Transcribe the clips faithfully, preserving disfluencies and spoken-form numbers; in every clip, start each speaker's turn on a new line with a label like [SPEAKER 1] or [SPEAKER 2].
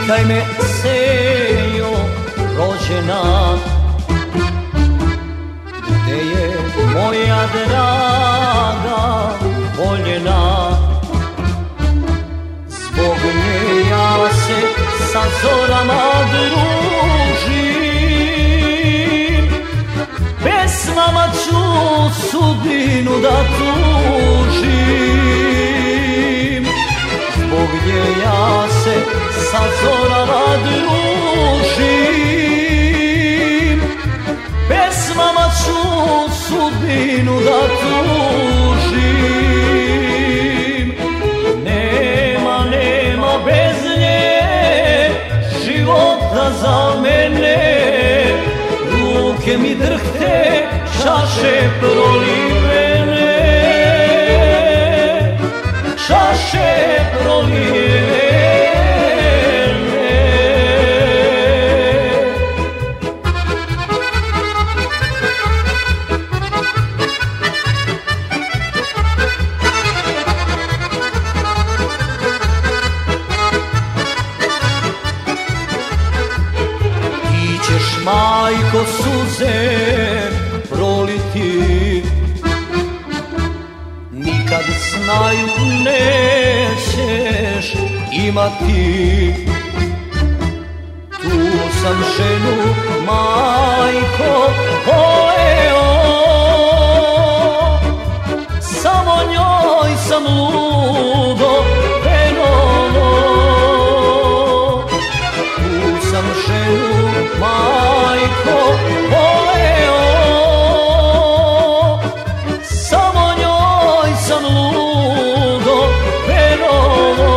[SPEAKER 1] Pitaj me, Sejo, rođena, gde je moja draga voljena. Zbog nje ja se sa zorama družim, pesmama ću sudbinu da tužim. Zbog nje ja se sa zorama družim, pesmama ću sudbinu da tužim. Nema, nema bez nje života za mene, ruke mi drhte, čaše prolivene, čaše prolivene. Majko, suze proliti, nikad snaju nećeš imati. Tu sam ženu, majko, voleo, samo njoj sam ludo penuo. Tu sam ženu, majko, voleo, samo njoj sam ludo penuo.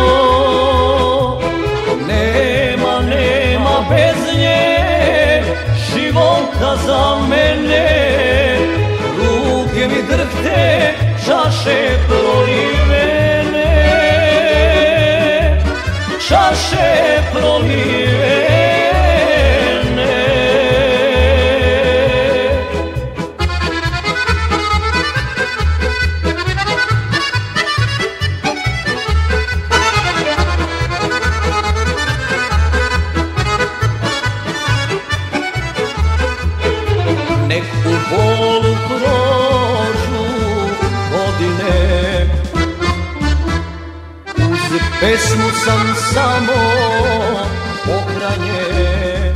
[SPEAKER 1] Nema, nema bez nje života za mene, ruke mi drhte, čaše prolivene, čaše prolivene. Nek u bolu prođu godine, uz pesmu sam samo pohranjen.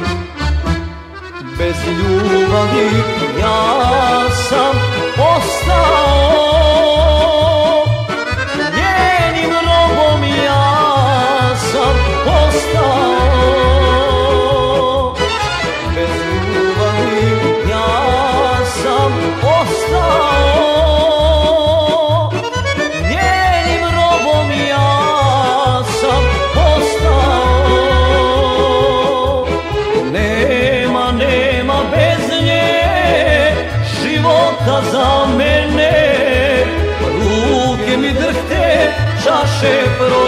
[SPEAKER 1] Bez ljubavi ja sam ostao, njenim robom ja sam postao. Bez ljubavi ja sam ostao, njenim robom ja sam postao. Nema, nema bez nje života za mene, ruke mi drhte, čaše prolivene,